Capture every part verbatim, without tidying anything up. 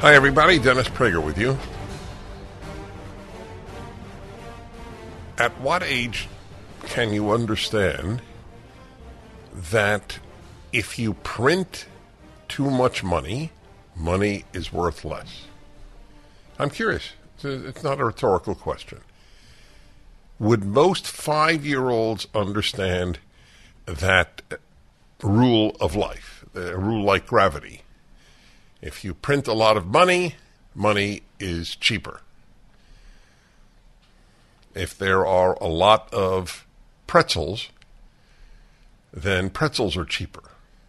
Hi, everybody. Dennis Prager with you. At what age can you understand that if you print too much money, money is worth less? I'm curious. It's, a, it's not a rhetorical question. Would most five-year-olds understand that rule of life, a rule like gravity? If you print a lot of money, money is cheaper. If there are a lot of pretzels, then pretzels are cheaper.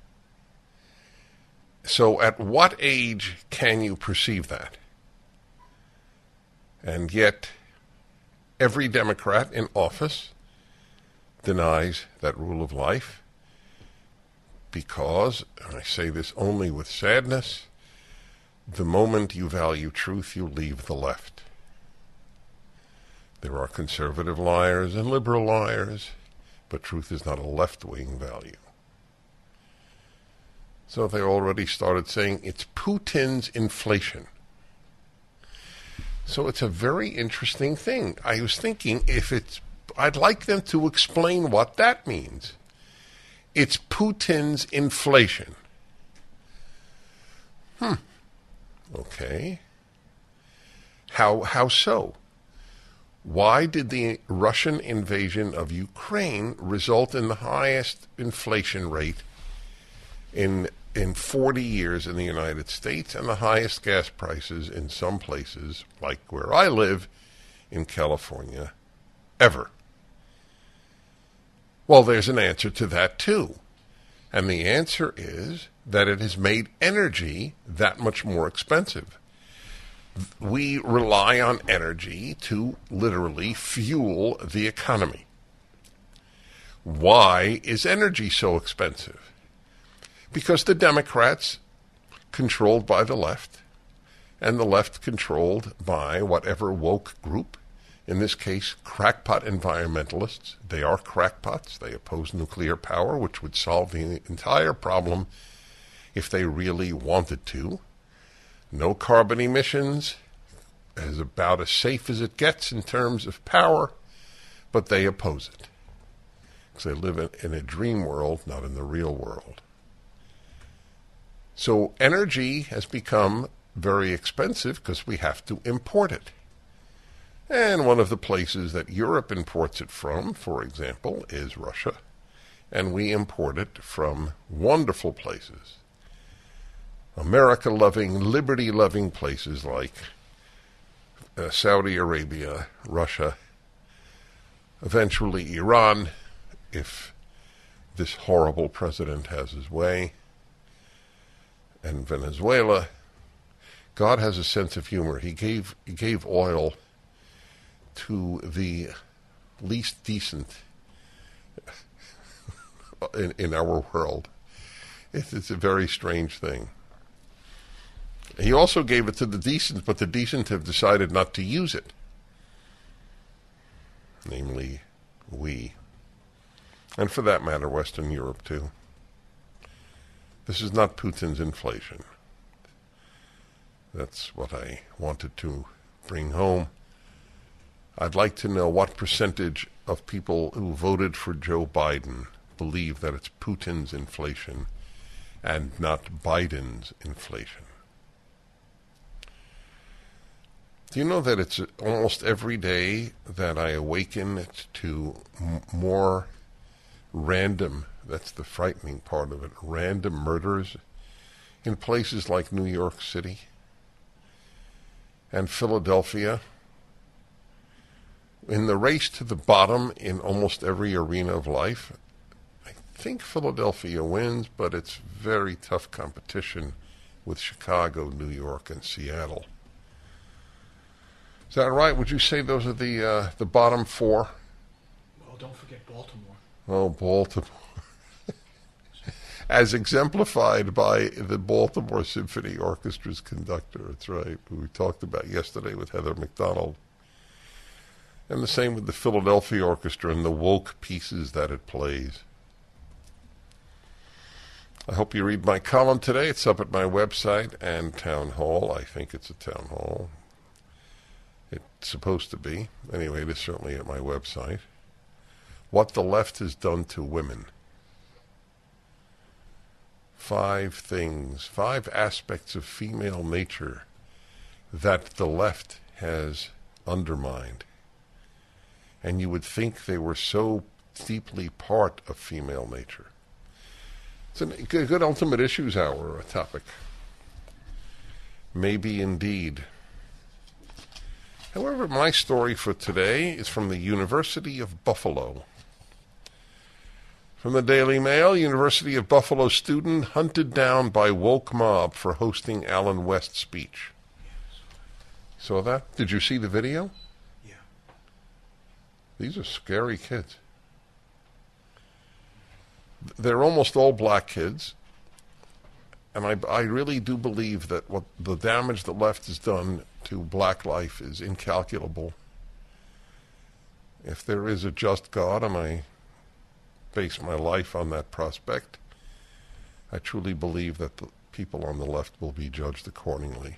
So at what age can you perceive that? And yet, every Democrat in office denies that rule of life because, and I say this only with sadness, the moment you value truth, you leave the left. There are conservative liars and liberal liars, but truth is not a left-wing value. So they already started saying it's Putin's inflation. So it's a very interesting thing. I was thinking if it's, I'd like them to explain what that means. It's Putin's inflation. Hmm. Okay. How how so? Why did the Russian invasion of Ukraine result in the highest inflation rate in in forty years in the United States and the highest gas prices in some places, like where I live, in California, ever? Well, there's an answer to that, too. And the answer is that it has made energy that much more expensive. We rely on energy to literally fuel the economy. Why is energy so expensive? Because the Democrats, controlled by the left, and the left controlled by whatever woke group, in this case, crackpot environmentalists. They are crackpots. They oppose nuclear power, which would solve the entire problem if they really wanted to. No carbon emissions, is about as safe as it gets in terms of power, but they oppose it. Because they live in, in a dream world, not in the real world. So energy has become very expensive because we have to import it. And one of the places that Europe imports it from, for example, is Russia. And we import it from wonderful places. America-loving, liberty-loving places like uh, Saudi Arabia, Russia, eventually Iran, if this horrible president has his way, and Venezuela. God has a sense of humor. He gave he gave oil to the least decent in, in our world. It's, it's a very strange thing. He also gave it to the decent, but the decent have decided not to use it. Namely, we. And for that matter, Western Europe, too. This is not Putin's inflation. That's what I wanted to bring home. I'd like to know what percentage of people who voted for Joe Biden believe that it's Putin's inflation and not Biden's inflation. Do you know that it's almost every day that I awaken to m- more random, that's the frightening part of it, random murders in places like New York City and Philadelphia? In the race to the bottom in almost every arena of life, I think Philadelphia wins, but it's very tough competition with Chicago, New York, and Seattle. Is that right? Would you say those are the uh, the bottom four? Well, don't forget Baltimore. Oh, Baltimore. As exemplified by the Baltimore Symphony Orchestra's conductor. That's right, who we talked about yesterday with Heather McDonald. And the same with the Philadelphia Orchestra and the woke pieces that it plays. I hope you read my column today. It's up at my website and town hall. I think it's a town hall. It's supposed to be. Anyway, it is certainly at my website. What the left has done to women. Five things, five aspects of female nature that the left has undermined. And you would think they were so deeply part of female nature. It's a good, good Ultimate Issues Hour topic. Maybe indeed. However, my story for today is from the University of Buffalo. From the Daily Mail, University of Buffalo student hunted down by woke mob for hosting Allen West speech. Saw that? Did you see the video? Yeah. These are scary kids. They're almost all black kids, and I, I really do believe that what the damage the left has done to black life is incalculable. If there is a just God, and I base my life on that prospect, I truly believe that the people on the left will be judged accordingly.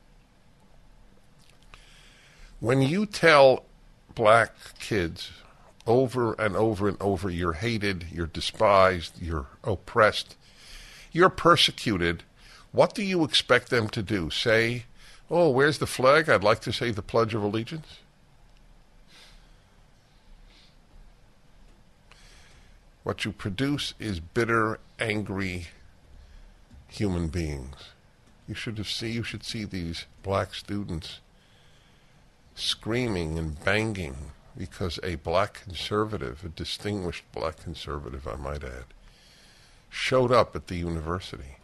When you tell black kids over and over and over, you're hated, you're despised, you're oppressed, you're persecuted, what do you expect them to do? Say, oh, where's the flag? I'd like to say the Pledge of Allegiance. What you produce is bitter, angry human beings. You should have see, you should see these black students screaming and banging because a black conservative, a distinguished black conservative, I might add, showed up at the university.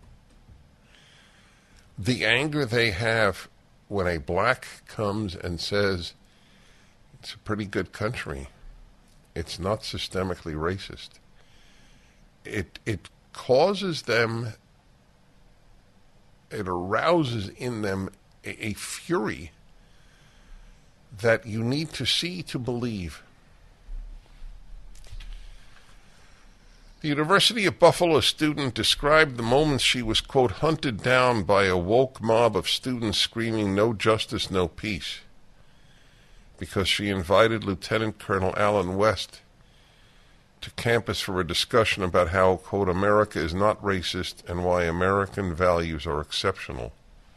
The anger they have when a black comes and says, it's a pretty good country, it's not systemically racist, it it causes them, it arouses in them a, a fury that you need to see to believe. The University of Buffalo student described the moments she was, quote, hunted down by a woke mob of students screaming, "No justice, no peace," because she invited Lieutenant Colonel Allen West to campus for a discussion about how, quote, America is not racist and why American values are exceptional.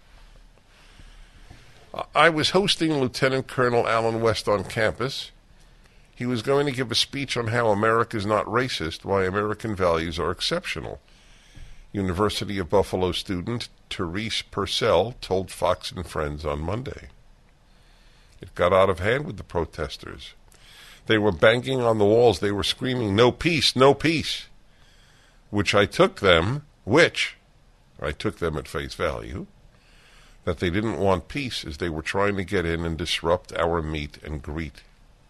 I was hosting Lieutenant Colonel Allen West on campus. He was going to give a speech on how America is not racist, why American values are exceptional. University of Buffalo student Therese Purcell told Fox and Friends on Monday. It got out of hand with the protesters. They were banging on the walls. They were screaming, "No peace, no peace," which I took them, which I took them at face value, that they didn't want peace as they were trying to get in and disrupt our meet and greet.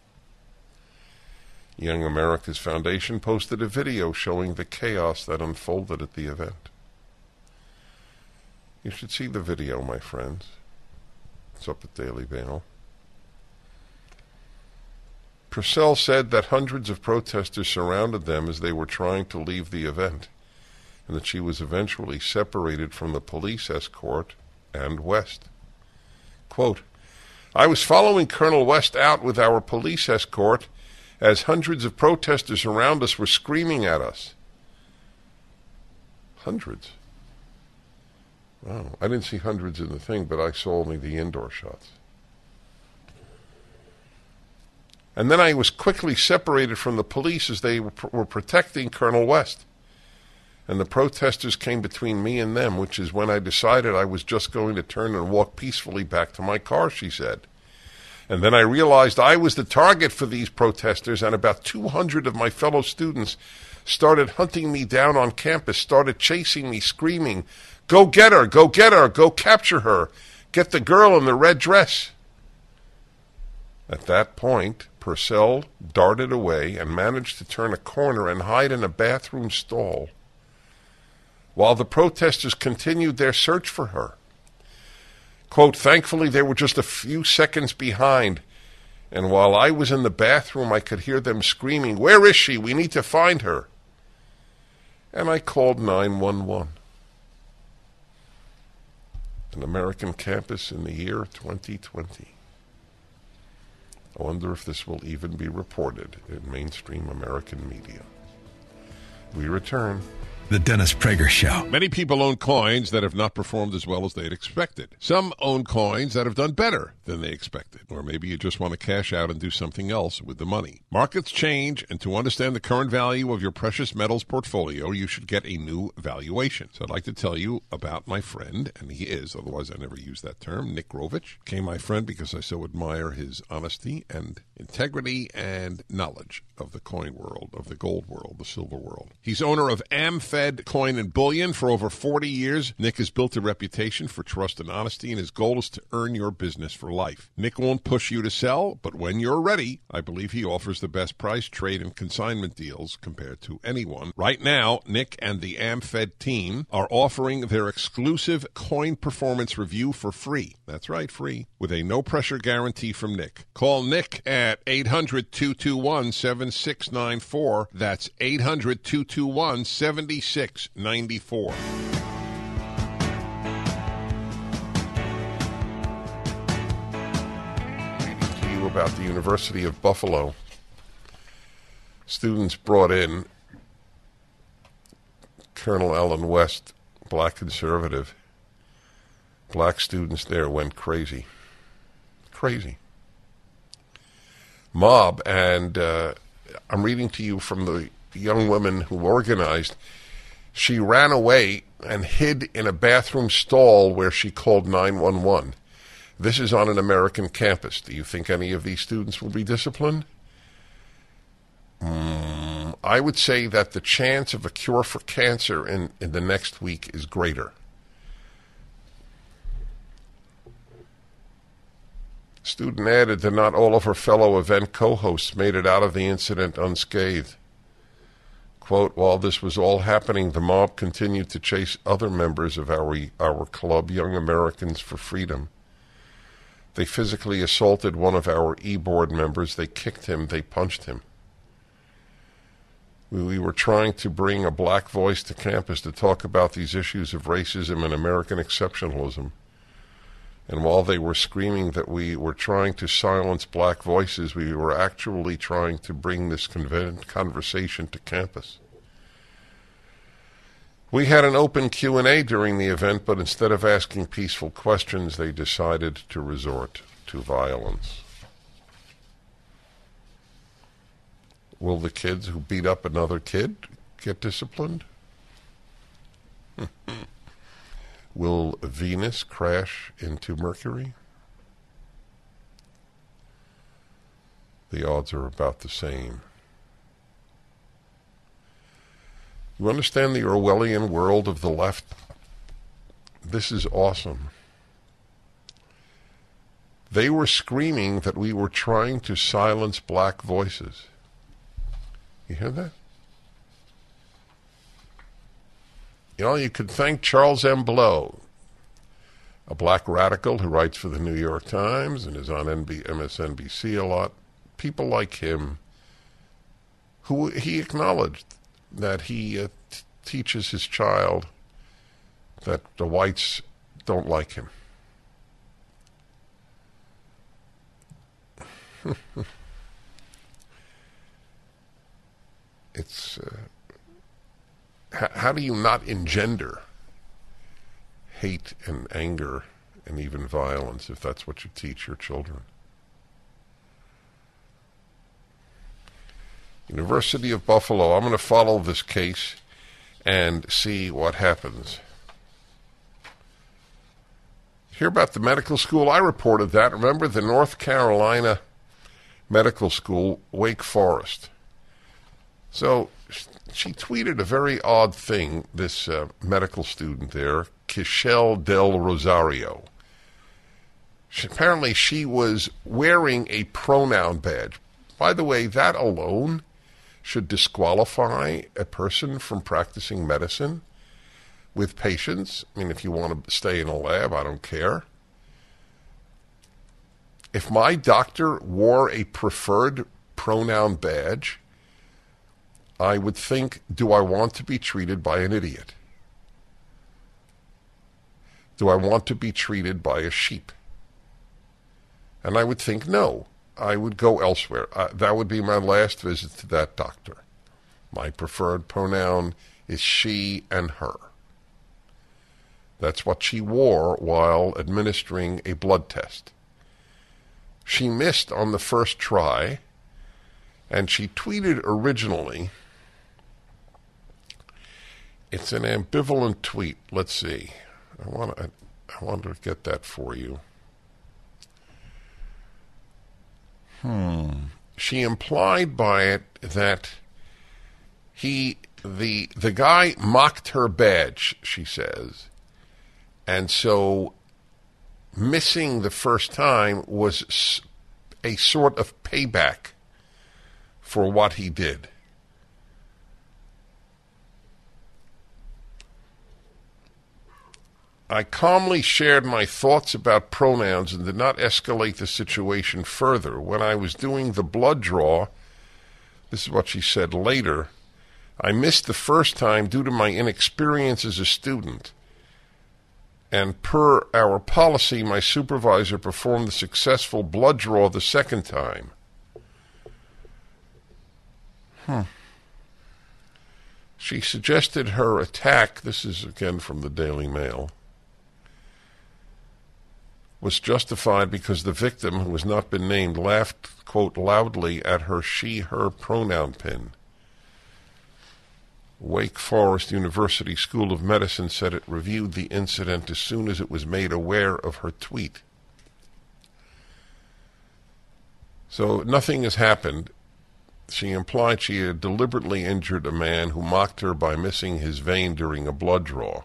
Young America's Foundation posted a video showing the chaos that unfolded at the event. You should see the video, my friends. It's up at Daily Mail. Purcell said that hundreds of protesters surrounded them as they were trying to leave the event, and that she was eventually separated from the police escort and West. Quote, "I was following Colonel West out with our police escort as hundreds of protesters around us were screaming at us." Hundreds. Wow. I didn't see hundreds in the thing, but I saw only the indoor shots. And then I was quickly separated from the police as they were, were protecting Colonel West. And the protesters came between me and them, which is when I decided I was just going to turn and walk peacefully back to my car, she said. And then I realized I was the target for these protesters, and about two hundred of my fellow students started hunting me down on campus, started chasing me, screaming, "Go get her, go get her, go capture her, get the girl in the red dress." At that point, Purcell darted away and managed to turn a corner and hide in a bathroom stall, while the protesters continued their search for her. Quote, "Thankfully, they were just a few seconds behind, and while I was in the bathroom, I could hear them screaming, 'Where is she? We need to find her.' and I called nine one one. An American campus in the year twenty twenty. I wonder if this will even be reported in mainstream American media. We return. The Dennis Prager Show. Many people own coins that have not performed as well as they'd expected. Some own coins that have done better than they expected. Or maybe you just want to cash out and do something else with the money. Markets change, and to understand the current value of your precious metals portfolio, you should get a new valuation. So I'd like to tell you about my friend, and he is, otherwise I never use that term, Nick Rovich. Became my friend because I so admire his honesty and integrity and knowledge of the coin world, of the gold world, the silver world. He's owner of AmFed Coin and Bullion for over forty years. Nick has built a reputation for trust and honesty, and his goal is to earn your business for life. Nick won't push you to sell, but when you're ready, I believe he offers the best price, trade, and consignment deals compared to anyone. Right now, Nick and the AmFed team are offering their exclusive coin performance review for free. That's right, free, with a no-pressure guarantee from Nick. Call Nick at eight hundred, two two one, seven six nine four. That's eight hundred, two two one, seven six nine four. To you about the University of Buffalo. Students brought in Colonel Ellen West, black conservative. Black students there went crazy. Crazy. Mob, and uh, I'm reading to you from the young woman who organized. She ran away and hid in a bathroom stall where she called nine one one. This is on an American campus. Do you think any of these students will be disciplined? Mm, I would say that the chance of a cure for cancer in, in the next week is greater. Student added that not all of her fellow event co-hosts made it out of the incident unscathed. Quote, while this was all happening, the mob continued to chase other members of our, our club, Young Americans for Freedom. They physically assaulted one of our e-board members. They kicked him. They punched him. We, we were trying to bring a black voice to campus to talk about these issues of racism and American exceptionalism. And while they were screaming that we were trying to silence black voices, we were actually trying to bring this conven- conversation to campus. We had an open Q and A during the event, but instead of asking peaceful questions, they decided to resort to violence. Will the kids who beat up another kid get disciplined? Will Venus crash into Mercury? The odds are about the same. You understand the Orwellian world of the left? This is awesome. They were screaming that we were trying to silence black voices. You hear that? You know, you could thank Charles M. Blow, a black radical who writes for the New York Times and is on N B- M S N B C a lot. People like him, who he acknowledged that he uh, t- teaches his child that the whites don't like him. It's... Uh, How do you not engender hate and anger and even violence if that's what you teach your children? University of Buffalo, I'm going to follow this case and see what happens. Hear about the medical school? I reported that. Remember the North Carolina Medical School, Wake Forest. So she tweeted a very odd thing, this uh, medical student there, Kishel Del Rosario. She, apparently she was wearing a pronoun badge. By the way, that alone should disqualify a person from practicing medicine with patients. I mean, if you want to stay in a lab, I don't care. If my doctor wore a preferred pronoun badge, I would think, do I want to be treated by an idiot? Do I want to be treated by a sheep? And I would think, no, I would go elsewhere. Uh, that would be my last visit to that doctor. My preferred pronoun is she and her. That's what she wore while administering a blood test. She missed on the first try, and she tweeted originally. It's an ambivalent tweet. Let's see. I want to I want to get that for you. Hmm. She implied by it that he the the guy mocked her badge, she says. And so missing the first time was a sort of payback for what he did. I calmly shared my thoughts about pronouns and did not escalate the situation further. When I was doing the blood draw, this is what she said later, I missed the first time due to my inexperience as a student. And per our policy, my supervisor performed the successful blood draw the second time. Hmm. She suggested her attack, this is again from the Daily Mail, was justified because the victim, who has not been named, laughed, quote, loudly at her she-her pronoun pin. Wake Forest University School of Medicine said it reviewed the incident as soon as it was made aware of her tweet. So nothing has happened. She implied she had deliberately injured a man who mocked her by missing his vein during a blood draw.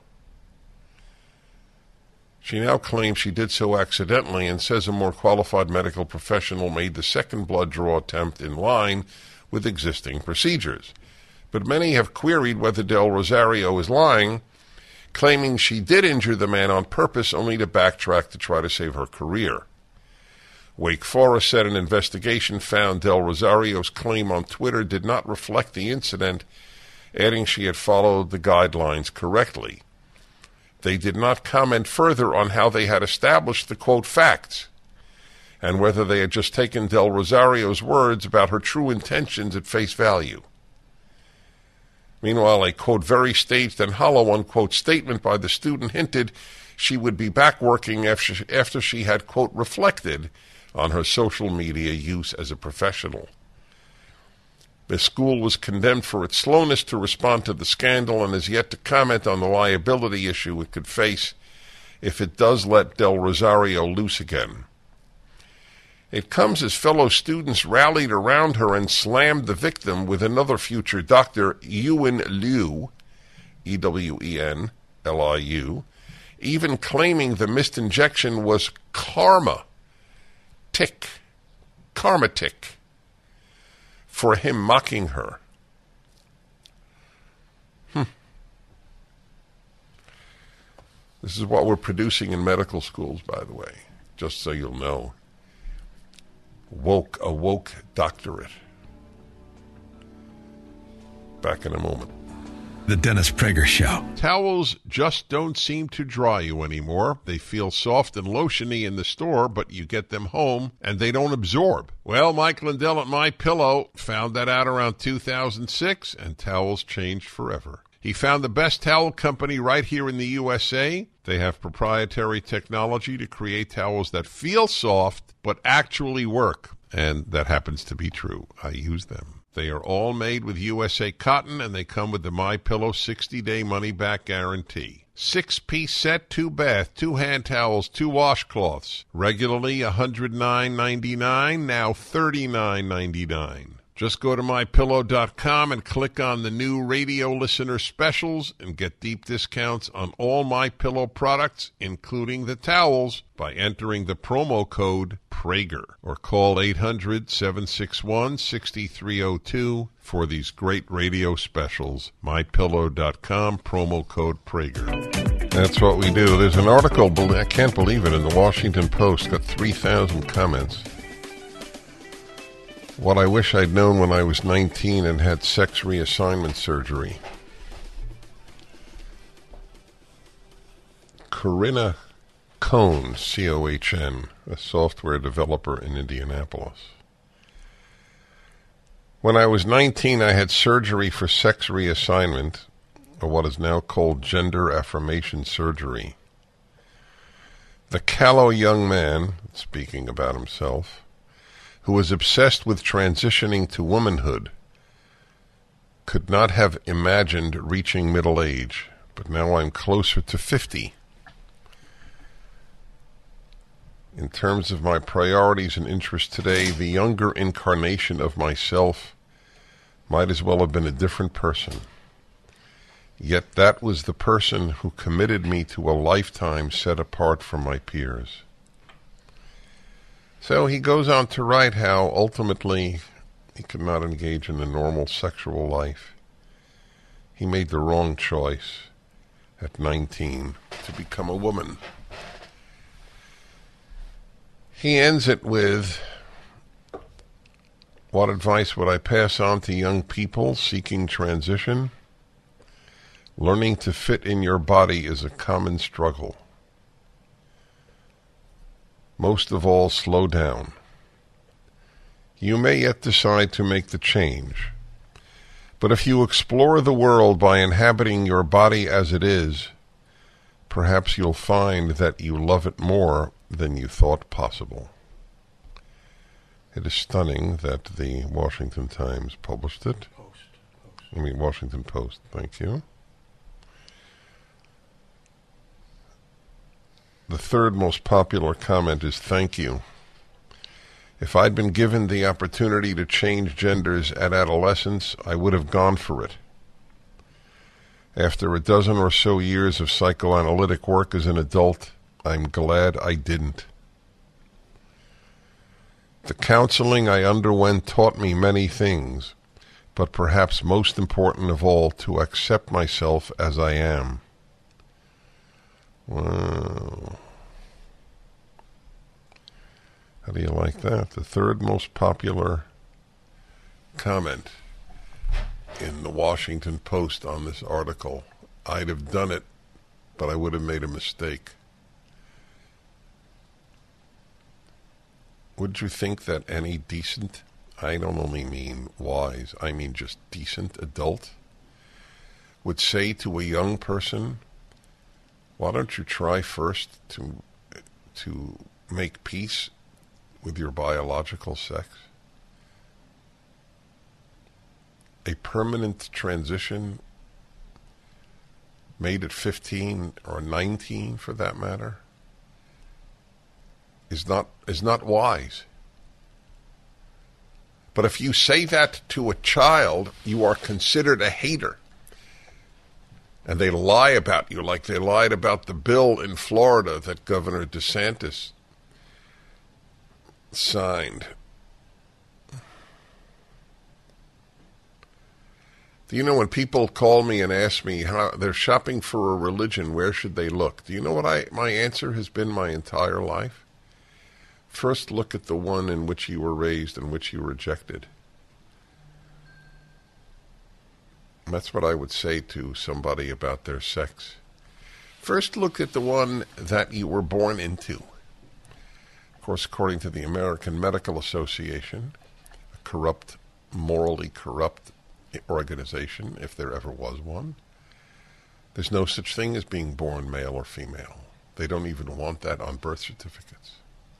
She now claims she did so accidentally and says a more qualified medical professional made the second blood draw attempt in line with existing procedures. But many have queried whether Del Rosario is lying, claiming she did injure the man on purpose only to backtrack to try to save her career. Wake Forest said an investigation found Del Rosario's claim on Twitter did not reflect the incident, adding she had followed the guidelines correctly. They did not comment further on how they had established the, quote, facts, and whether they had just taken Del Rosario's words about her true intentions at face value. Meanwhile, a, quote, very staged and hollow, unquote, statement by the student hinted she would be back working after she, after she had, quote, reflected on her social media use as a professional. The school was condemned for its slowness to respond to the scandal and is yet to comment on the liability issue it could face if it does let Del Rosario loose again. It comes as fellow students rallied around her and slammed the victim with another future doctor, Ewen Liu, E W E N L I U, even claiming the missed injection was karma tick, karma tick, for him mocking her. Hmm. This is what we're producing in medical schools, by the way, just so you'll know. Woke, a woke doctorate. Back in a moment. The Dennis Prager Show. Towels just don't seem to dry you anymore. They feel soft and lotiony in the store, but you get them home and they don't absorb. Well, Mike Lindell at MyPillow found that out around two thousand six, and towels changed forever. He found the best towel company right here in the U S A. They have proprietary technology to create towels that feel soft but actually work, and that happens to be true. I use them. They are all made with U S A cotton, and they come with the MyPillow sixty-day money-back guarantee. Six-piece set, two bath, two hand towels, two washcloths. Regularly one hundred nine ninety-nine, now thirty-nine ninety-nine. Just go to my pillow dot com and click on the new radio listener specials and get deep discounts on all MyPillow products, including the towels, by entering the promo code Prager, or call eight hundred, seven six one, six three zero two for these great radio specials. my pillow dot com, promo code Prager. That's what we do. There's an article, I can't believe it, in the Washington Post, got three thousand comments. What I wish I'd known when I was nineteen and had sex reassignment surgery. Corinna Cohn, C O H N, a software developer in Indianapolis. When I was nineteen, I had surgery for sex reassignment, or what is now called gender affirmation surgery. The callow young man, speaking about himself, who was obsessed with transitioning to womanhood, could not have imagined reaching middle age, but now I'm closer to fifty. In terms of my priorities and interests today, the younger incarnation of myself might as well have been a different person. Yet that was the person who committed me to a lifetime set apart from my peers. So he goes on to write how ultimately he could not engage in a normal sexual life. He made the wrong choice at nineteen to become a woman. He ends it with, what advice would I pass on to young people seeking transition? Learning to fit in your body is a common struggle. Most of all, slow down. You may yet decide to make the change, but if you explore the world by inhabiting your body as it is, perhaps you'll find that you love it more than you thought possible. It is stunning that the Washington Times published it. Post. Post. I mean, Washington Post, thank you. The third most popular comment is thank you. If I'd been given the opportunity to change genders at adolescence, I would have gone for it. After a dozen or so years of psychoanalytic work as an adult, I'm glad I didn't. The counseling I underwent taught me many things, but perhaps most important of all, to accept myself as I am. Wow. How do you like that? The third most popular comment in the Washington Post on this article. I'd have done it, but I would have made a mistake. Would you think that any decent, I don't only mean wise, I mean just decent adult, would say to a young person, why don't you try first to to make peace with your biological sex? A permanent transition made at fifteen or nineteen, for that matter, is not is not wise. But if you say that to a child, you are considered a hater. And they lie about you like they lied about the bill in Florida that Governor DeSantis signed. Do you know when people call me and ask me how they're shopping for a religion, where should they look? Do you know what I my answer has been my entire life? First, look at the one in which you were raised and which you rejected. That's what I would say to somebody about their sex. First, look at the one that you were born into. Of course, according to the American Medical Association, a corrupt, morally corrupt organization, if there ever was one, there's no such thing as being born male or female. They don't even want that on birth certificates.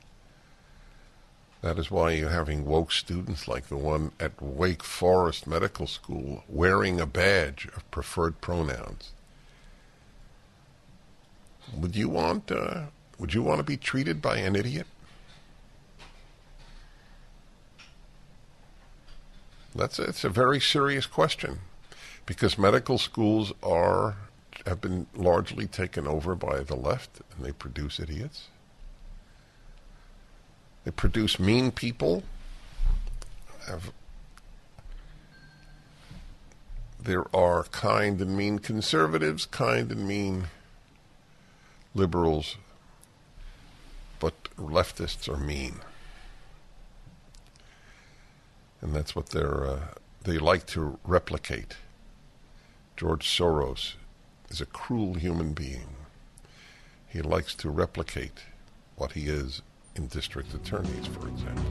That is why you're having woke students like the one at Wake Forest Medical School wearing a badge of preferred pronouns. Would you want uh, would you want to be treated by an idiot? That's a, it's a very serious question, because medical schools are have been largely taken over by the left, and they produce idiots. They produce mean people. Have, there are kind and mean conservatives, kind and mean liberals, but leftists are mean. And that's what they're, uh, they like to replicate. George Soros is a cruel human being. He likes to replicate what he is in district attorneys, for example.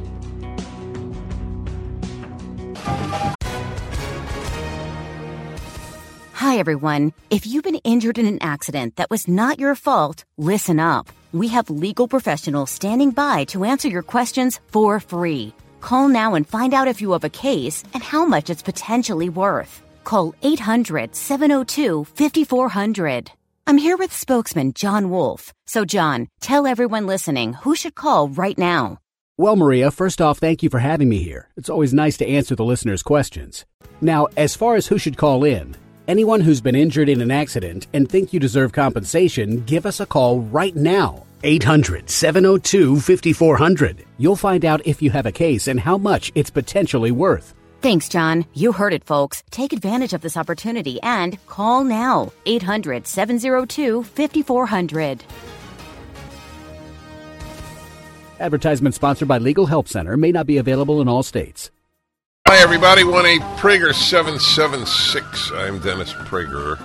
Hi, everyone. If you've been injured in an accident that was not your fault, listen up. We have legal professionals standing by to answer your questions for free. Call now and find out if you have a case and how much it's potentially worth. Call eight hundred, seven oh two, five four zero zero. I'm here with spokesman John Wolf. So, John, tell everyone listening who should call right now. Well, Maria, first off, thank you for having me here. It's always nice to answer the listeners' questions. Now, as far as who should call in, anyone who's been injured in an accident and think you deserve compensation, give us a call right now. eight hundred, seven oh two, five four zero zero. You'll find out if you have a case and how much it's potentially worth. Thanks, John. You heard it, folks. Take advantage of this opportunity and call now. eight hundred, seven oh two, five four zero zero. Advertisement sponsored by Legal Help Center. May not be available in all states. Hi, everybody. one eight Prager seven seven six. I'm Dennis Prager.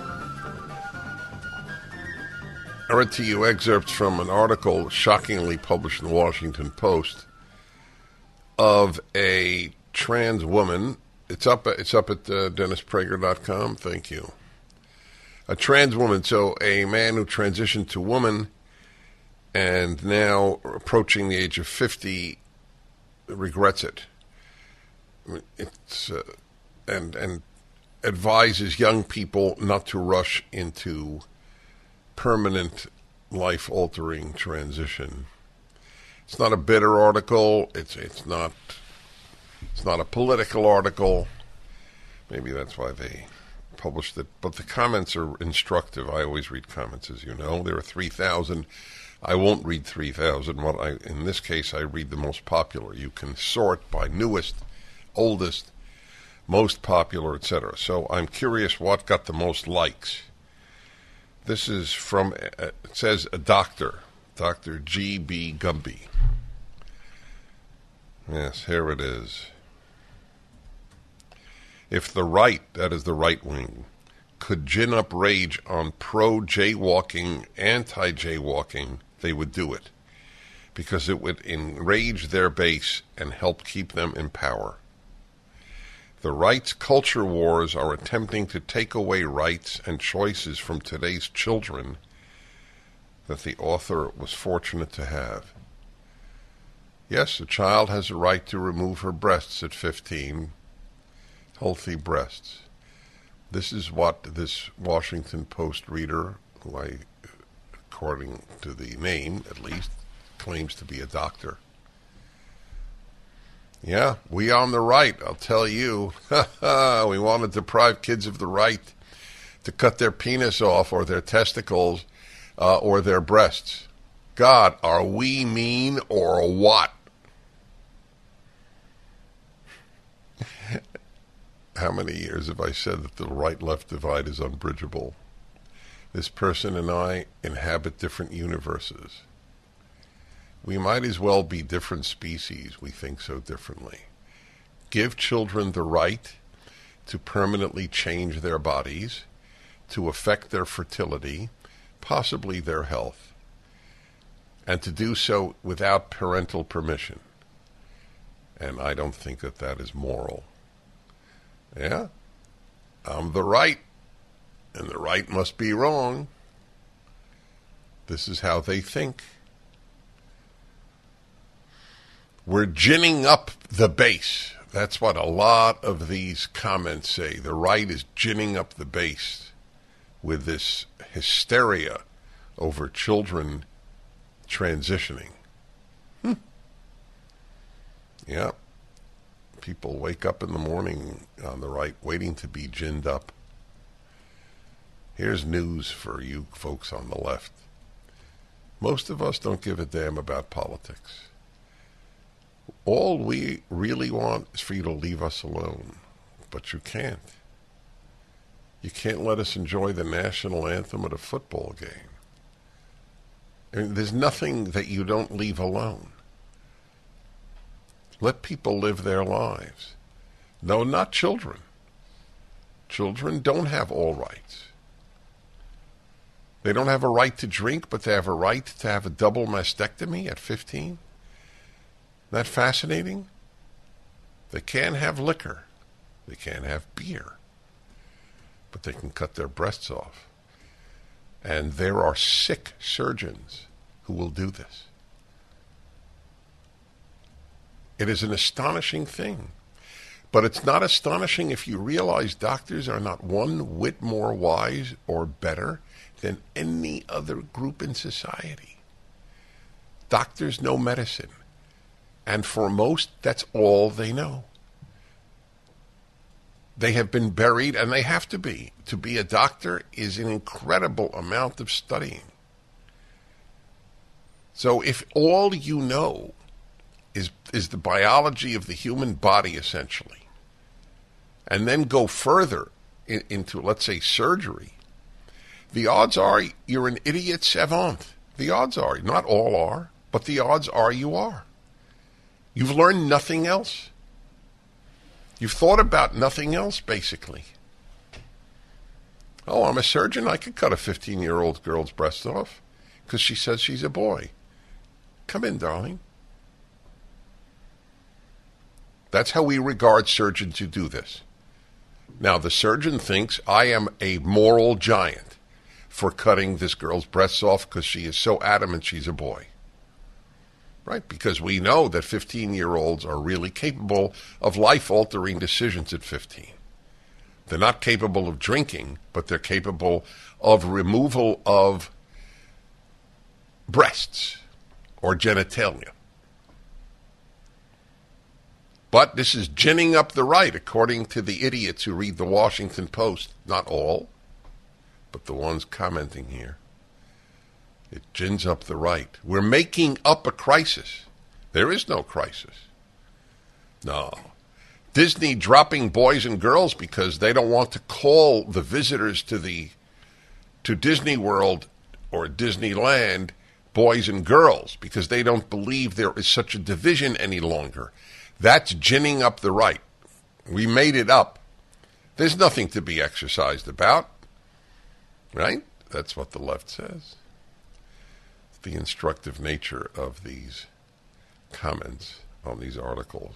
I read to you excerpts from an article shockingly published in the Washington Post of a trans woman. It's up, it's up at uh, dennis prager dot com. Thank you. A trans woman, so a man who transitioned to woman and now approaching the age of fifty regrets it. It's uh, and and advises young people not to rush into permanent life-altering transition. It's not a bitter article. It's it's not it's not a political article. Maybe that's why they published it. But the comments are instructive. I always read comments, as you know. There are three thousand. I won't read three thousand. What I in this case, I read the most popular. You can sort by newest, oldest, most popular, et cetera. So I'm curious what got the most likes. This is from, uh, it says a doctor, Doctor G B Gumby. Yes, here it is. If the right, that is the right wing, could gin up rage on pro-jaywalking, anti-jaywalking, they would do it, because it would enrage their base and help keep them in power. The right's culture wars are attempting to take away rights and choices from today's children that the author was fortunate to have. Yes, a child has a right to remove her breasts at fifteen, healthy breasts. This is what this Washington Post reader, who I, according to the name at least, claims to be a doctor. Yeah, we on the right, I'll tell you. We want to deprive kids of the right to cut their penis off or their testicles uh, or their breasts. God, are we mean or what? How many years have I said that the right-left divide is unbridgeable? This person and I inhabit different universes. We might as well be different species. We think so differently. Give children the right to permanently change their bodies, to affect their fertility, possibly their health, and to do so without parental permission. And I don't think that that is moral. Yeah, I'm the right, and the right must be wrong. This is how they think. We're ginning up the base. That's what a lot of these comments say. The right is ginning up the base with this hysteria over children transitioning. Hmm. Yeah. People wake up in the morning on the right waiting to be ginned up. Here's news for you folks on the left. Most of us don't give a damn about politics. All we really want is for you to leave us alone. But you can't. You can't let us enjoy the national anthem at a football game. I mean, there's nothing that you don't leave alone. Let people live their lives. No, not children. Children don't have all rights. They don't have a right to drink, but they have a right to have a double mastectomy at fifteen. Isn't that fascinating? They can't have liquor. They can't have beer. But they can cut their breasts off. And there are sick surgeons who will do this. It is an astonishing thing. But it's not astonishing if you realize doctors are not one whit more wise or better than any other group in society. Doctors know medicine. And for most, that's all they know. They have been buried, and they have to be. To be a doctor is an incredible amount of studying. So if all you know is is the biology of the human body, essentially, and then go further in, into, let's say, surgery, the odds are you're an idiot savant. The odds are. Not all are, but the odds are you are. You've learned nothing else. You've thought about nothing else, basically. Oh, I'm a surgeon. I could cut a fifteen-year-old girl's breast off because she says she's a boy. Come in, darling. That's how we regard surgeons who do this. Now, the surgeon thinks I am a moral giant for cutting this girl's breasts off because she is so adamant she's a boy. Right? Because we know that fifteen-year-olds are really capable of life-altering decisions at fifteen. They're not capable of drinking, but they're capable of removal of breasts or genitalia. But this is ginning up the right, according to the idiots who read the Washington Post. Not all, but the ones commenting here. It gins up the right. We're making up a crisis. There is no crisis. No. Disney dropping boys and girls because they don't want to call the visitors to the to Disney World or Disneyland boys and girls because they don't believe there is such a division any longer. That's ginning up the right. We made it up. There's nothing to be exercised about. Right? That's what the left says. It's the instructive nature of these comments on these articles.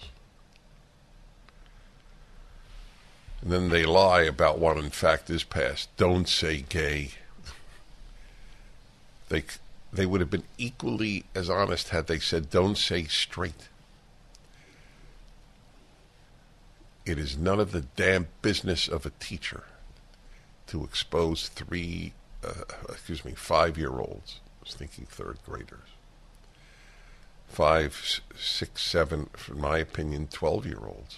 And then they lie about what in fact is past. Don't say gay. They they would have been equally as honest had they said don't say straight. It is none of the damn business of a teacher to expose three, uh, excuse me, five-year-olds. I was thinking third graders. Five, six, seven, in my opinion, twelve-year-olds.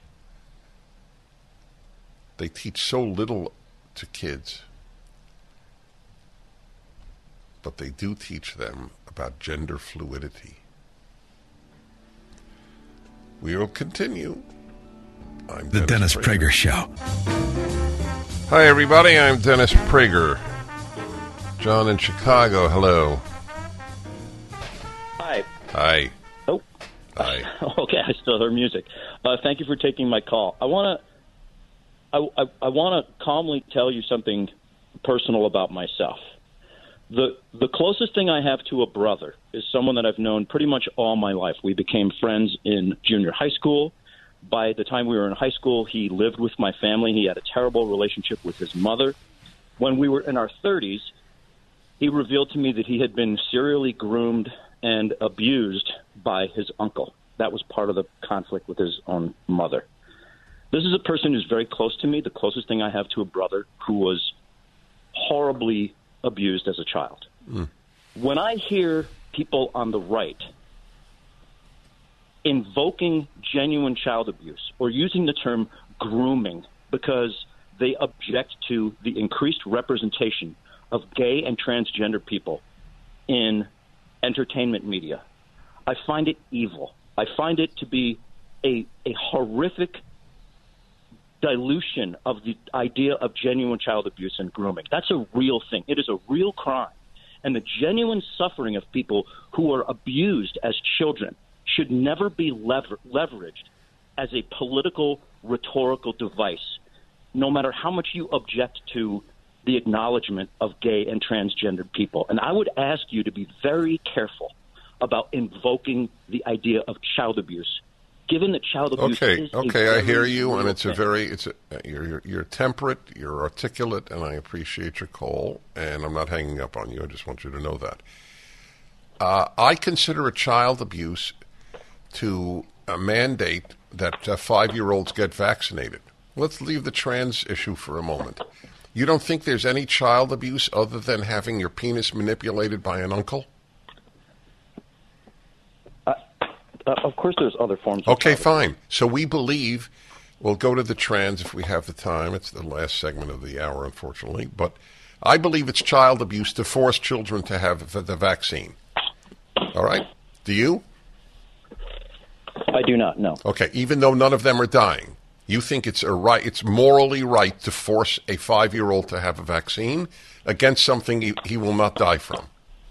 They teach so little to kids, but they do teach them about gender fluidity. We will continue. I'm The Dennis, Dennis Prager. Prager Show. Hi, everybody. I'm Dennis Prager. John in Chicago, hello. Hi. Hi. Oh. Hi. Okay, I still hear music. Uh, thank you for taking my call. I want to I, I, I want to calmly tell you something personal about myself. The the closest thing I have to a brother is someone that I've known pretty much all my life. We became friends in junior high school. By the time we were in high school, he lived with my family. He had a terrible relationship with his mother. When we were in our thirties, he revealed to me that he had been serially groomed and abused by his uncle. That was part of the conflict with his own mother. This is a person who's very close to me, the closest thing I have to a brother who was horribly abused as a child. Mm. When I hear people on the right invoking genuine child abuse or using the term grooming because they object to the increased representation of gay and transgender people in entertainment media, I find it evil. I find it to be a, a horrific dilution of the idea of genuine child abuse and grooming. That's a real thing. It is a real crime. And the genuine suffering of people who are abused as children should never be lever- leveraged as a political rhetorical device, no matter how much you object to the acknowledgement of gay and transgendered people. And I would ask you to be very careful about invoking the idea of child abuse, given that child abuse okay, is okay, a I hear you, real and it's thing. a very, it's a, you're, you're you're temperate, you're articulate, and I appreciate your call. And I'm not hanging up on you. I just want you to know that. Uh, I consider a child abuse to uh, mandate that uh, five-year-olds get vaccinated. Let's leave the trans issue for a moment. You don't think there's any child abuse other than having your penis manipulated by an uncle? Uh, uh, of course there's other forms of Okay, child fine. So we believe, we'll go to the trans if we have the time. It's the last segment of the hour, unfortunately. But I believe it's child abuse to force children to have the vaccine. All right? Do you? I do not, no. Okay, even though none of them are dying. You think it's a right, it's morally right to force a five-year-old to have a vaccine against something he, he will not die from?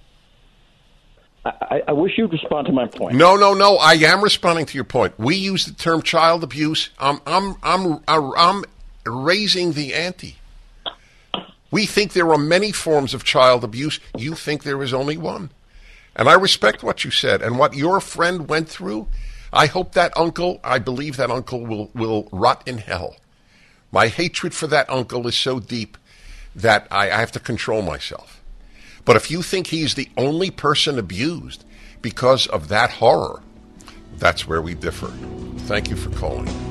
I, I wish you'd respond to my point. No, no, no. I am responding to your point. We use the term child abuse. I'm, I'm, I'm, I'm raising the ante. We think there are many forms of child abuse. You think there is only one. And I respect what you said and what your friend went through. I hope that uncle, I believe that uncle will, will rot in hell. My hatred for that uncle is so deep that I, I have to control myself. But if you think he's the only person abused because of that horror, that's where we differ. Thank you for calling.